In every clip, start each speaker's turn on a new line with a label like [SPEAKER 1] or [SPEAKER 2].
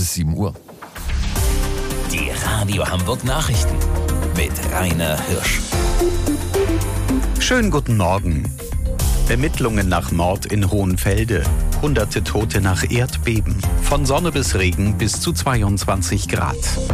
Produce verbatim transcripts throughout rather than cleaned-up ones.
[SPEAKER 1] ist sieben Uhr.
[SPEAKER 2] Die Radio Hamburg Nachrichten mit Rainer Hirsch.
[SPEAKER 3] Schönen guten Morgen. Ermittlungen nach Mord in Hohenfelde. Hunderte Tote nach Erdbeben. Von Sonne bis Regen bis zu zweiundzwanzig Grad.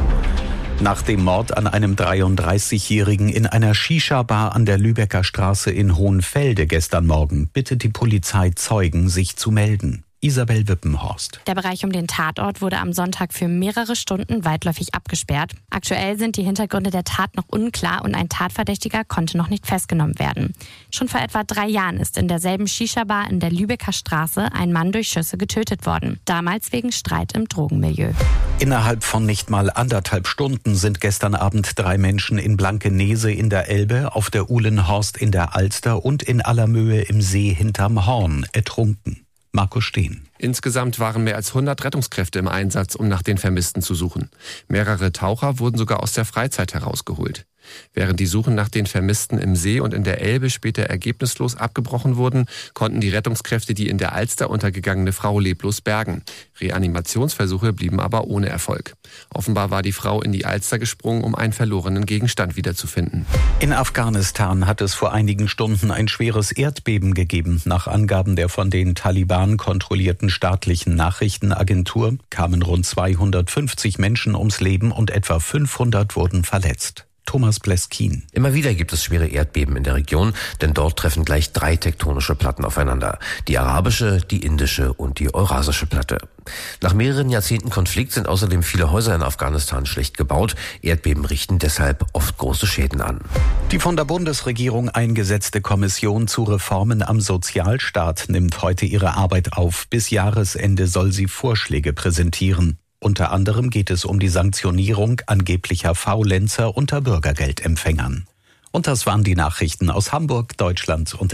[SPEAKER 3] Nach dem Mord an einem dreiunddreißigjährigen in einer Shisha-Bar an der Lübecker Straße in Hohenfelde gestern Morgen bittet die Polizei Zeugen, sich zu melden. Isabel Wippenhorst.
[SPEAKER 4] Der Bereich um den Tatort wurde am Sonntag für mehrere Stunden weitläufig abgesperrt. Aktuell sind die Hintergründe der Tat noch unklar und ein Tatverdächtiger konnte noch nicht festgenommen werden. Schon vor etwa drei Jahren ist in derselben Shisha-Bar in der Lübecker Straße ein Mann durch Schüsse getötet worden. Damals wegen Streit im Drogenmilieu.
[SPEAKER 3] Innerhalb von nicht mal anderthalb Stunden sind gestern Abend drei Menschen in Blankenese in der Elbe, auf der Uhlenhorst in der Alster und in Allermöhe im See hinterm Horn ertrunken. Markus Steen.
[SPEAKER 5] Insgesamt waren mehr als hundert Rettungskräfte im Einsatz, um nach den Vermissten zu suchen. Mehrere Taucher wurden sogar aus der Freizeit herausgeholt. Während die Suchen nach den Vermissten im See und in der Elbe später ergebnislos abgebrochen wurden, konnten die Rettungskräfte die in der Alster untergegangene Frau leblos bergen. Reanimationsversuche blieben aber ohne Erfolg. Offenbar war die Frau in die Alster gesprungen, um einen verlorenen Gegenstand wiederzufinden.
[SPEAKER 3] In Afghanistan hat es vor einigen Stunden ein schweres Erdbeben gegeben. Nach Angaben der von den Taliban kontrollierten staatlichen Nachrichtenagentur kamen rund zweihundertfünfzig Menschen ums Leben und etwa fünfhundert wurden verletzt. Thomas Bleskin.
[SPEAKER 6] Immer wieder gibt es schwere Erdbeben in der Region, denn dort treffen gleich drei tektonische Platten aufeinander. Die arabische, die indische und die eurasische Platte. Nach mehreren Jahrzehnten Konflikt sind außerdem viele Häuser in Afghanistan schlecht gebaut. Erdbeben richten deshalb oft große Schäden an.
[SPEAKER 3] Die von der Bundesregierung eingesetzte Kommission zu Reformen am Sozialstaat nimmt heute ihre Arbeit auf. Bis Jahresende soll sie Vorschläge präsentieren. Unter anderem geht es um die Sanktionierung angeblicher Faulenzer unter Bürgergeldempfängern. Und das waren die Nachrichten aus Hamburg, Deutschland und